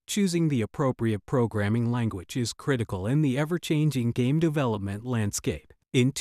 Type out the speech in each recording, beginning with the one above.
choosing the appropriate programming language is critical in the ever-changing game development landscape. In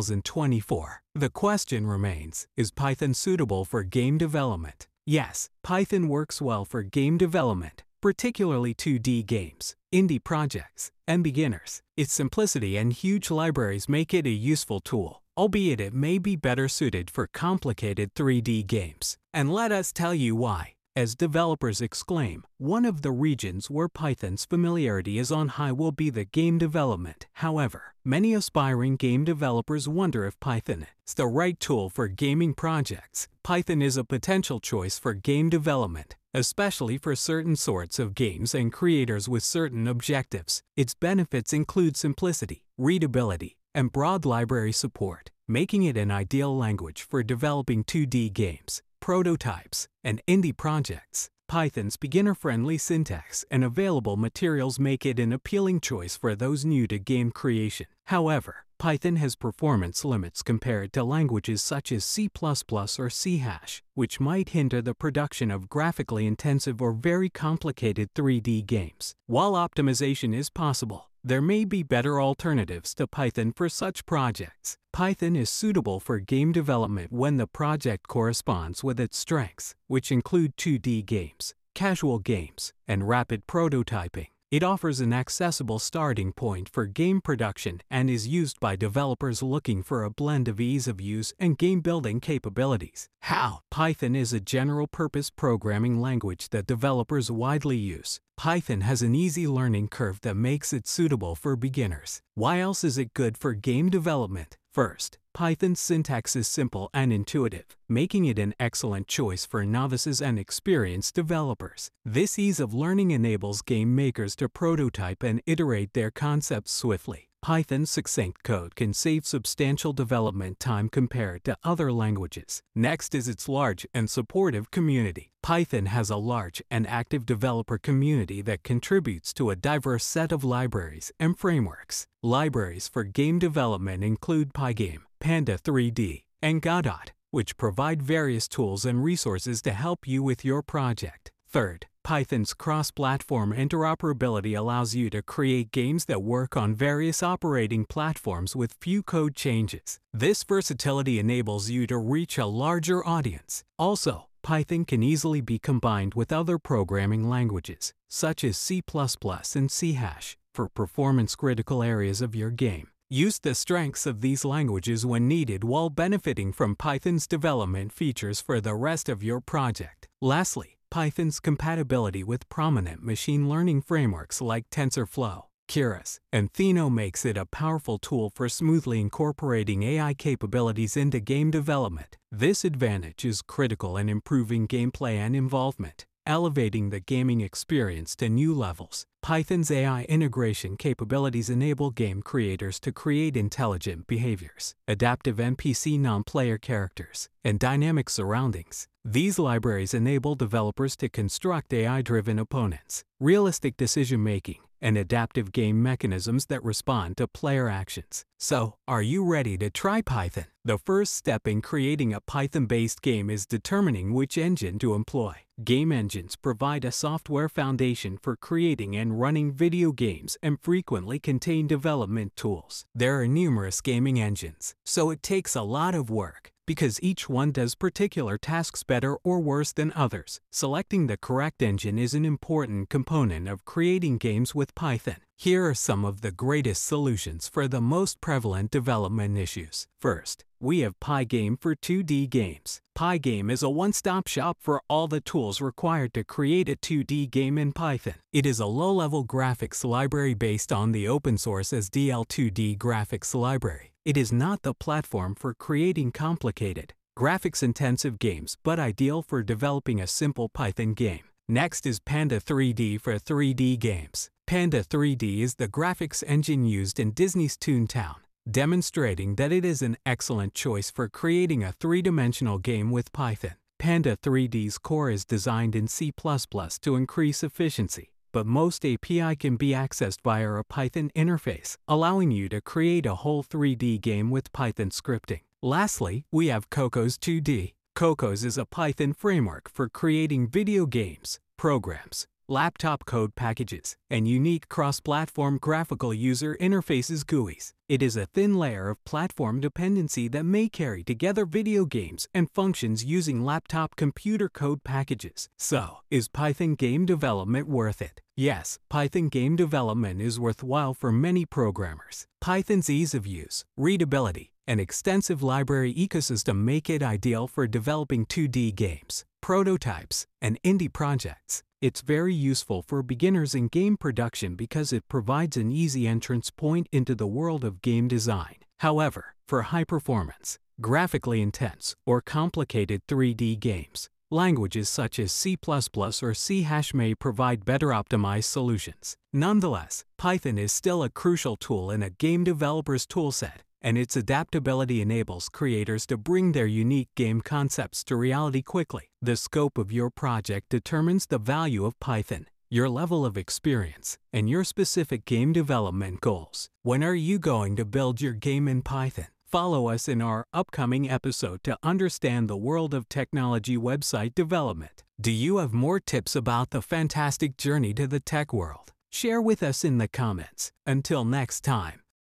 2024, the question remains, is Python suitable for game development? Yes, Python works well for game development, particularly 2D games, indie projects, and beginners. Its simplicity and huge libraries make it a useful tool, albeit it may be better suited for complicated 3D games. And let us tell you why. As developers exclaim, one of the regions where Python's familiarity is on high will be the game development. However, many aspiring game developers wonder if Python is the right tool for gaming projects. Python is a potential choice for game development, especially for certain sorts of games and creators with certain objectives. Its benefits include simplicity, readability, and broad library support, making it an ideal language for developing 2D games, prototypes, and indie projects. Python's beginner-friendly syntax and available materials make it an appealing choice for those new to game creation. However, Python has performance limits compared to languages such as C++ or C#, which might hinder the production of graphically intensive or very complicated 3D games. While optimization is possible, there may be better alternatives to Python for such projects. Python is suitable for game development when the project corresponds with its strengths, which include 2D games, casual games, and rapid prototyping. It offers an accessible starting point for game production and is used by developers looking for a blend of ease of use and game-building capabilities. How? Python is a general-purpose programming language that developers widely use. Python has an easy learning curve that makes it suitable for beginners. Why else is it good for game development? First, Python's syntax is simple and intuitive, making it an excellent choice for novices and experienced developers. This ease of learning enables game makers to prototype and iterate their concepts swiftly. Python's succinct code can save substantial development time compared to other languages. Next is its large and supportive community. Python has a large and active developer community that contributes to a diverse set of libraries and frameworks. Libraries for game development include Pygame, Panda 3D, and Godot, which provide various tools and resources to help you with your project. Third, Python's cross-platform interoperability allows you to create games that work on various operating platforms with few code changes. This versatility enables you to reach a larger audience. Also, Python can easily be combined with other programming languages, such as C++ and C#, for performance-critical areas of your game. Use the strengths of these languages when needed while benefiting from Python's development features for the rest of your project. Lastly, Python's compatibility with prominent machine learning frameworks like TensorFlow, Keras, and Theno makes it a powerful tool for smoothly incorporating AI capabilities into game development. This advantage is critical in improving gameplay and involvement, elevating the gaming experience to new levels. Python's AI integration capabilities enable game creators to create intelligent behaviors, adaptive NPC non-player characters, and dynamic surroundings. These libraries enable developers to construct AI-driven opponents, realistic decision-making, and adaptive game mechanisms that respond to player actions. So, are you ready to try Python? The first step in creating a Python-based game is determining which engine to employ. Game engines provide a software foundation for creating and running video games and frequently contain development tools. There are numerous gaming engines, so it takes a lot of work, because each one does particular tasks better or worse than others. Selecting the correct engine is an important component of creating games with Python. Here are some of the greatest solutions for the most prevalent development issues. First, we have Pygame for 2D games. Pygame is a one-stop shop for all the tools required to create a 2D game in Python. It is a low-level graphics library based on the open-source SDL2D graphics library. It is not the platform for creating complicated, graphics-intensive games, but ideal for developing a simple Python game. Next is Panda 3D for 3D games. Panda 3D is the graphics engine used in Disney's Toontown, demonstrating that it is an excellent choice for creating a three-dimensional game with Python. Panda 3D's core is designed in C++ to increase efficiency, but most API can be accessed via a Python interface, allowing you to create a whole 3D game with Python scripting. Lastly, we have Cocos 2D. Cocos is a Python framework for creating video games, programs, laptop code packages, and unique cross-platform graphical user interfaces GUIs. It is a thin layer of platform dependency that may carry together video games and functions using laptop computer code packages. So, is Python game development worth it? Yes, Python game development is worthwhile for many programmers. Python's ease of use, readability, and extensive library ecosystem make it ideal for developing 2D games, prototypes, and indie projects. It's very useful for beginners in game production because it provides an easy entrance point into the world of game design. However, for high-performance, graphically intense, or complicated 3D games, languages such as C++ or C# may provide better optimized solutions. Nonetheless, Python is still a crucial tool in a game developer's toolset, and its adaptability enables creators to bring their unique game concepts to reality quickly. The scope of your project determines the value of Python, your level of experience, and your specific game development goals. When are you going to build your game in Python? Follow us in our upcoming episode to understand the world of technology website development. Do you have more tips about the fantastic journey to the tech world? Share with us in the comments. Until next time.